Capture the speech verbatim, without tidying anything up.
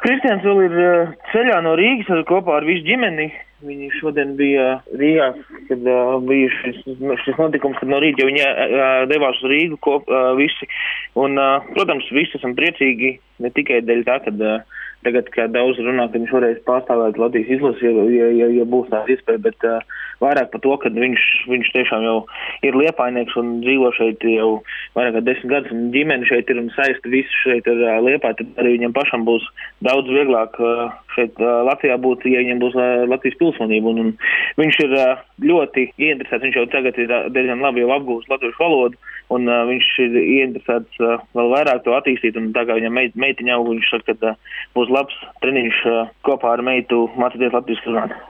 Kristians vēl ir uh, ceļā no Rīgas kopā ar visu ģimeni. Viņi šodien bija Rīgā, kad uh, bija šis, šis notikums, kad no rīta jau viņi uh, devās uz Rīgu kop, uh, visi. Un, uh, protams, visi esam priecīgi, ne tikai dēļ tā, kad uh, tagad, kā daudz runā, ka viņš varēs pārstāvēt Latvijas izlasi, ja, ja, ja, ja būs tāda iespēja, bet uh, vairāk par to, ka viņš, viņš tiešām jau ir Liepainieks un dzīvo šeit jau vairāk kā desmit gadus, un ģimene šeit ir un saista visu šeit ar uh, Liepāju, tad arī viņam pašam būs daudz vieglāk uh, šeit uh, Latvijā būt, ja viņam būs uh, Latvijas pilsonība, un, un viņš ir uh, ļoti ieinteresēts, viņš jau tagad ir uh, diezgan labi jau apgūst latviešu valodu, un uh, viņš ir ieinteresēts uh, vēl vairāk to attīstīt, un tā kā viņam meit, meitiņa aug, viņš saka, ka uh, būs labs treniņš uh, kopā ar meitu mācīties latviešu runāt.